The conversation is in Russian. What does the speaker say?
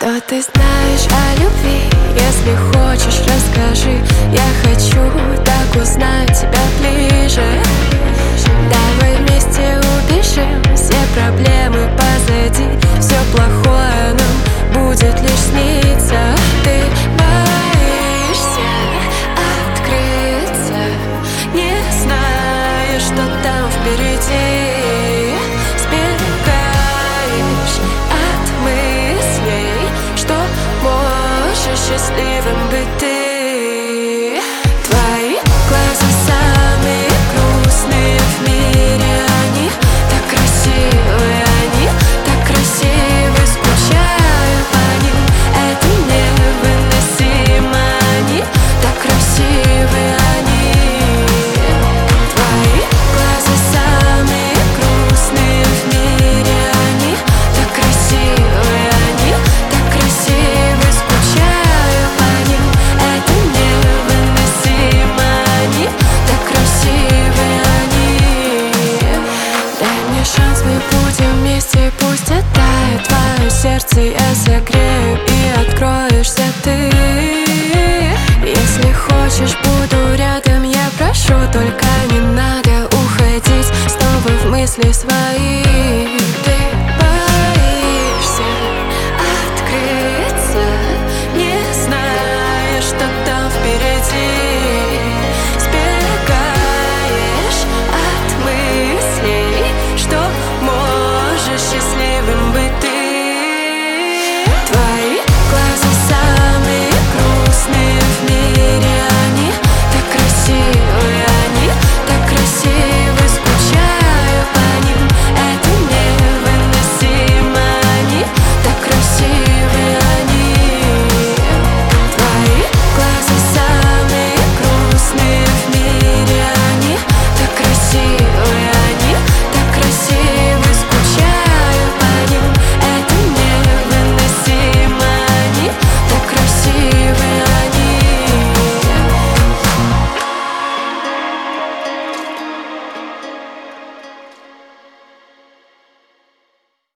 Что ты знаешь о любви? Если хочешь, расскажи. Я хочу так узнать тебя ближе. Давай вместе убежим, все проблемы позади. Все плохое нам будет лишь сниться. Ты боишься открыться, не зная, что там впереди. Счастливым быть ты. Твои глаза самые грустные в мире. Они так красивы, они так красивы. Скучаю по ним, это невыносимо. Они так красивы, они. Твои глаза самые грустные в мире. Они так красивы, они так красивы. Скучаю. Шанс, мы будем вместе, пусть оттает твое сердце. Я согрею и откроешься ты. Если хочешь, буду рядом, я прошу. Только не надо уходить снова в мысли свои.